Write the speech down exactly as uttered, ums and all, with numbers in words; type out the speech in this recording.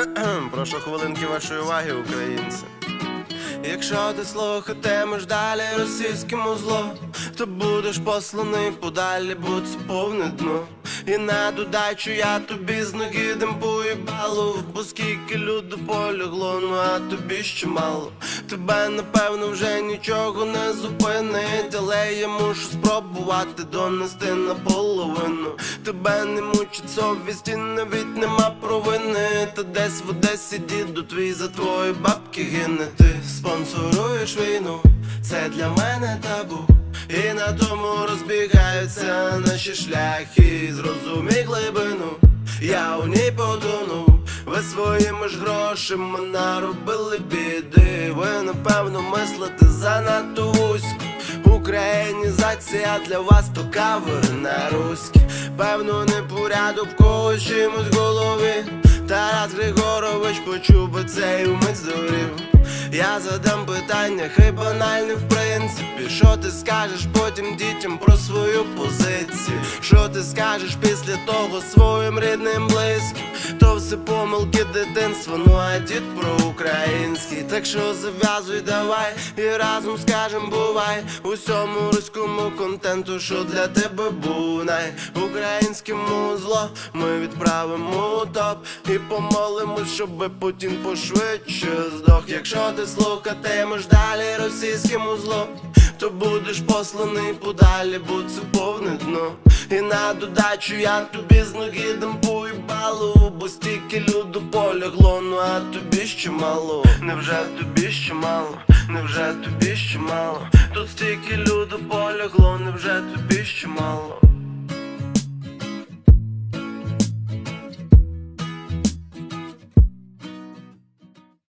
Прошу хвилинки вашої уваги, українці. Якщо ти слухатимеш далі російське музло, то будеш посланий подалі, бо це повне дно. І на додачу я тобі з ноги дам по їбалу, бо скільки люду полягло, ну а тобі ще мало. Тебе напевно вже нічого не зупинить, але я мушу спробувати донести наполовину. Тебе не мучить совість і навіть нема провини, та десь в Одесі діду твій за твої бабки гине. Ти спонсоруєш війну, це для мене табу, і на тому розбігаються наші шляхи. Зрозумій глибину, я у ній потонув. Ви своїми ж грошима наробили біди. Ви напевно мислите занадто вузько. Українізація для вас то кавер на руські. Певно непорядок в когось чимось в голові. Тарас Григорович почув би це і вмить здурів. Я задам питання, хай банальне в принципі. Що ти скажеш потім дітям про свою позицію? Що ти скажеш після того своїм рідним близьким? То все помилки дитинства, ну а дід про український. Так що зав'язуй давай і разом скажем бувай усьому руському контенту, що для тебе був най. Українське музло ми відправимо у топ і помолимось, щоби Путін пошвидше здох. Якщо ти слухатимеш далі російське музло, то будеш посланий подалі, бо це повне дно. І на додачу я тобі з ноги дам по їбалу, бо стільки люду полягло, ну а тобі ще мало. Невже тобі ще мало? Невже тобі ще мало? Тут стільки люду полягло, невже тобі ще мало?